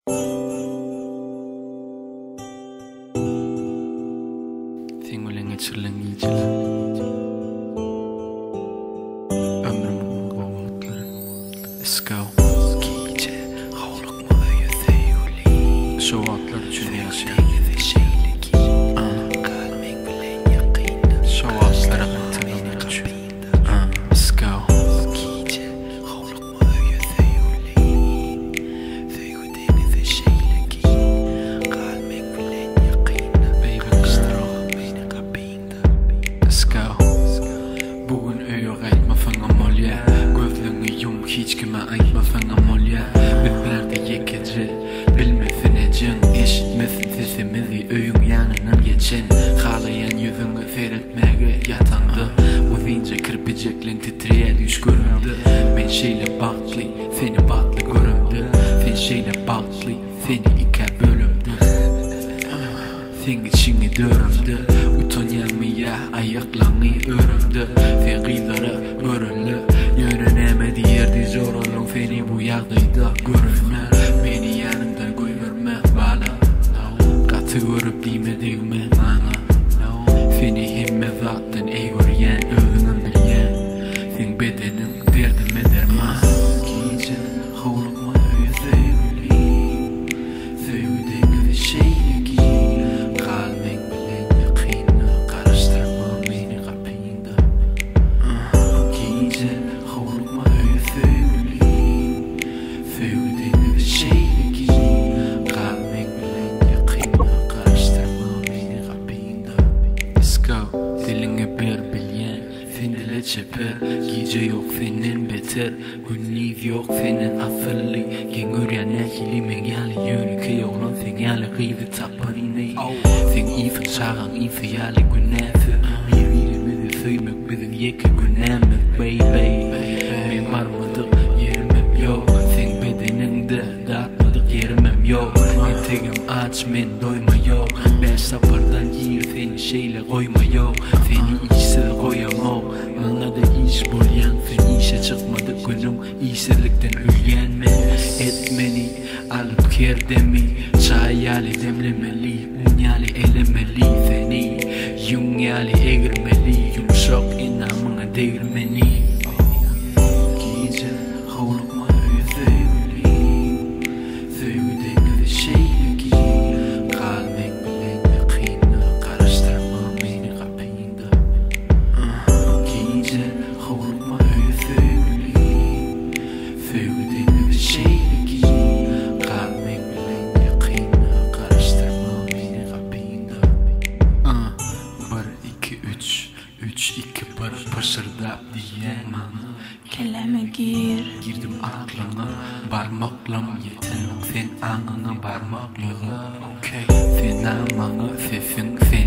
Sen bilen geçirilen geceler ömrümün kovulukları. Let's go. Gece hovluk mu öyle theyuli. Şu atlar için yaşayan şu atlara hatırlamak için. Let's go. Gece hovluk mu öyle theyuli. Theyudeni şeyleki kalmek bilen yakina. Baby kıstıra beni kapıyında. Let's go. Bugün öyle aytma fana molya. Gözlerini yum hiç kime aytma fana molya. Bizlerde yekece bilmesin ecin. Eşitmesin sesimizi öyün yanından geçen. Halayan yüzünü seyretmeye yatandı. Uzince kırpıcıklın titreye düş göründü. Ben şeyle baklı seni baklı göründü. Sen şeyle baklı seni iki bölümdü. Sen içini dörümdü. Utanmaya ayaklarını örümdü. Sen kıyılara örüldü. Yönenemedi yerde zor olun. Seni bu yardıydı görünme. Beni yanımda koyverme bana. Katı görüp değmediğime bana. Seni himme zaten eğoriyen öğünüm bilyen. Sen bedenim derdime derman. Gece hovlukma öyle sevgiliyim. Sevdiğin şeyle giyim. Kalmek bilen yakını karıştırma beni kapıyında. Gece hovlukma öyle sevgiliyim. Sevdiğin şeyle giyim. Kalmek bilen yakını karıştırma beni kapıyında. Let's go. Diline bir bilyen. Sen dile çeper. Gece yok senin beter. Günlük yok senin afırlı. Gengur ya nehili mengali yönü ki yolun sen yali gıydı taparine. Sen ifen çağın ife yali günefü. Birbirimizi söymek bizim yeki günemek baby. Ben varmadık yerimem yok. Sen bedeninde dağıtmadık yerimem yok. Eteğim aç men doyma yok. Ben sapardan yiyir seni şeyle koyma yok. Seni işsiz koyamam. Bana da iş bulyan. Sen işe çıkmadı günüm. İşsizlikten ölyenme. Etmeni alıp kerdemi. Çay yali demlemeli. Un yali elemeli seni. Yun yali eğirmeli. Yumuşak inamına değirmeni. Gece hovlukma öyle sevgiliyim. Sevdiğin şeyle giyim. Kalmek bilen yakını karıştırma beni kapıyında. Gece hovlukma öyle sevgiliyim. Sevdiğin şeyle giyim. Kalmek bilen yakını karıştırma beni kapıyında. 1, 2, 3 3, 2, 1 pışırda diyen bana. Kelime gir. Girdim aklına parmaklam yeter. Sen anına parmaklığı. Okay. Sen amana sesin sen.